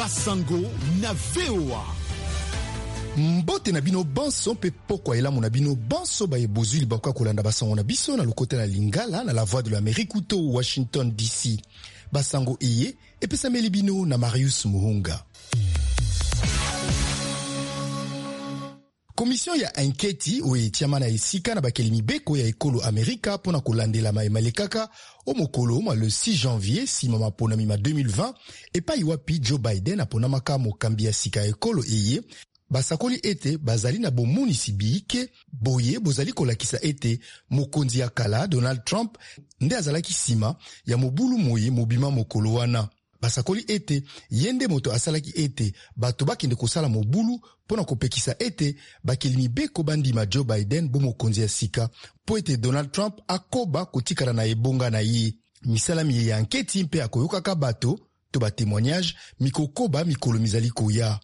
Basango na VOA. Mbote na bino banso pe pokwa elamu na bino banso ba ebozuli bakwa kolanda basango na biso na lokote na Lingala na la voix de l'Amérique to Washington DC. Basango eye epesameli bino na Marius Muhunga. Commission ya enketi oye tiama na esika na bakeli mibeko ya ekolo Amerika pona kolandela maemalekaka o mokolo le 6 janvier sima mapona mima 2020 epa iwapi Joe Biden apona maka mokambi ya sika ekolo eye basakoli ete bazali na bomonisi biike boye bozali kolakisa ete mokonzi ya kala Donald Trump nde azalaki sima ya mobulu moye mobima mokolo wana. Basakoli ete yende moto asalaki ete bato bakende kosala mobulu pona kopekisa ete bakeli mibeko bandima Joe Biden bo mokonzi ya sika po ete Donald Trump akoba kotikala na ebonga na ye. Misalami ya anketi mpe akoyokaka bato to ba témoignage mikokoba mikolo mizali koya.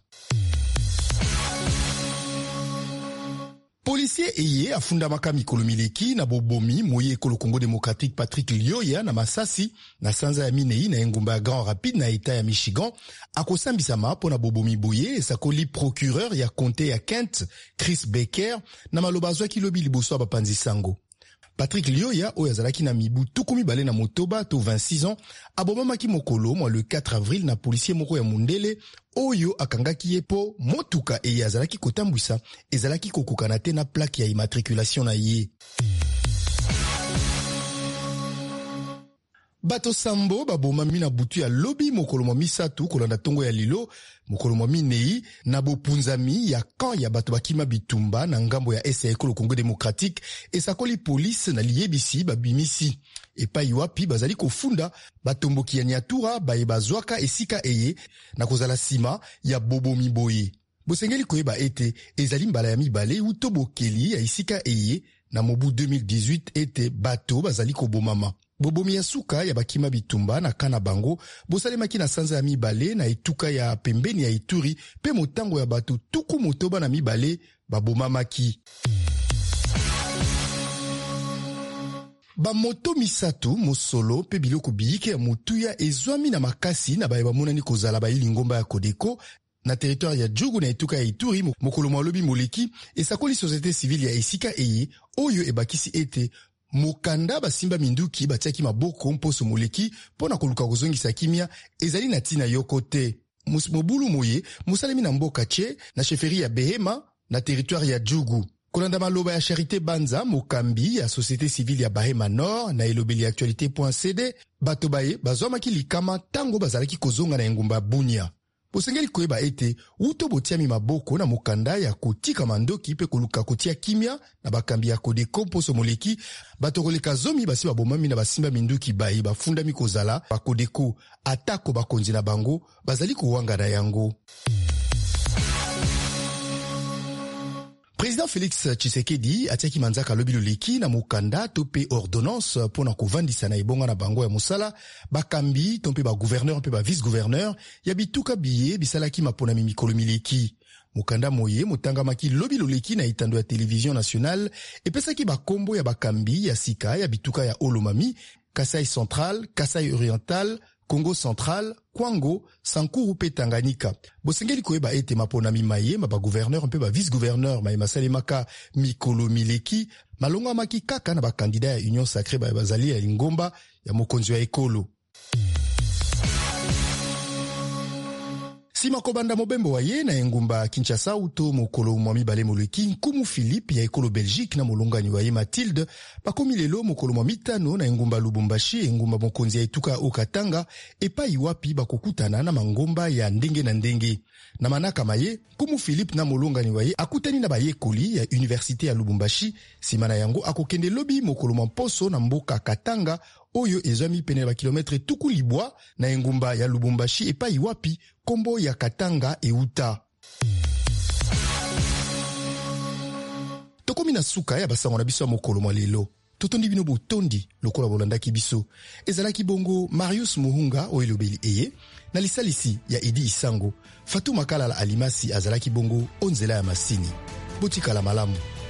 Policier eye afunda maka mikolo mileki na bobomi moye ekolo Congo démocratique Patrick Lyoya na Masasi na sanza ya minei na engumba ya Grand Rapide na eta ya Michigan akosambisama pona bobomi boye esakoli procureur ya comté ya Kent Chris Baker na maloba azwaki lobi liboso bapanzi sango. Patrick Lyoya oyo azalaki na mibu tukumi bale na motoba to 26 ans abomamaki mokolo le 4 avril na policier moko ya mundele oyo akangaki ye po motuka eye azalaki kotambwisa ezalaki kokokana te na plaque ya immatriculation na ye. Bato sambo babomami na butu ya lobi mokolo mwa misatu kolanda tongo ya lilo mokolo mwa minei na bopunzami ya kan ya bato bakima bitumba na ngambo ya ese ekolo Congo démocratique esakoli police na liyebisi babimisi epa iwapi bazali kofunda batomboki ya Nyatura baye bazwaka esika eye na kozala sima ya bobomi boye. Bosengeli koyeba ete ezali mbala ya mibale utobokeli ya esika eye na mobu 2018 ete bato bazali kobomama. Bobomi ya suka ya bakima bitumba na kana bango bosalemaki na sanza ya mibale na etuka ya pembeni ya Ituri pe motango ya bato tuku motoba na mibale babomamaki. Ba moto misatu mosolo pe biloko biike ya mutuya ezwami na makasi na baye bamonani kozala baili ngomba ya Kodeko na territoire ya Djugu na etuka ya Ituri mokolo malobi moleki esakoli société civile ya esika eye oyo ebakisi ete mokanda basimba minduki batiaki maboko mposo moleki pona koluka kozongisa kimia ezali na tina yoko te. Mobulu moye musalemi na mboka che na cheferi ya Behema na territoire ya Djugu. Kolanda maloba ya Charité Banza mokambi ya société civile ya Bahema Nord na elobeli actualité.cd bato baye bazwamaki likama tango bazalaki kozonga na engumba Bunia. Bosengeli koyeba ete uto botiami maboko na mokanda ya kotika mandoki pe koluka kotia kimia na bakambi ya Kodeko mposo moleki bato koleka zomi basi babomami na basimba minduki baye bafundami kozala ba Kodeko atako bakonzi na bango bazali kowanga na yango. Président Félix Tshisekedi atiaki manzaka lobi loleki na mokanda to pe ordonnance pona kovandisa na ebonga na bango ya musala bakambi to pe ba gouverneur pe ba vice gouverneur ya bituka biye bisalaki mapona mikolo mileki. Mokanda moye motangamaki lobi loleki na itando ya télévision nationale epesaki bakombo ya bakambi ya sika ya bituka ya Olomami, Kasai Central, Kasai Oriental, Congo Central, Kwango, Sankuru pe Tanganyika. Bosengeli koyeba ete mapona mimaye ma ba gouverneur mpe ba vice gouverneur ma masalemaka mikolo mileki malonga maki kaka na ba candidat ya Union Sacrée ba bazali ya Lingomba ya mokonzi wa ekolo. Sima kobanda mobembo wa ye na engumba Kinshasa uto mokolo mwa mibale moleki Nkumu Philippe ya ekolo Belgique na molongani wa ye Mathilde bakomi lelo mokolo mwa mitano na engumba Lubumbashi engumba mokonzi ya etuka Okatanga epa iwapi bakokutana na mangomba ya ndenge na ndenge. Na manaka maye Nkumu Philippe na molongani wa ye akutani na bayekoli ya Université ya Lubumbashi sima na yango akokende lobi mokolo mwa mposo na mboka Katanga oyo ezwami pene ba kilometre tuku libwa na engumba ya Lubumbashi epa iwapi kombo ya Katanga euta. Tokomi na suka ya basango na biso ya mokolo mwa lelo. Totondi bino botondi lokola bolandaki biso. Ezalaki bongo Marius Muhunga oyo elobeli eye na lisalisi ya Edi Isango. Fatou Makala la Alimasi azalaki bongo onzela ya masini. Botikala malamu.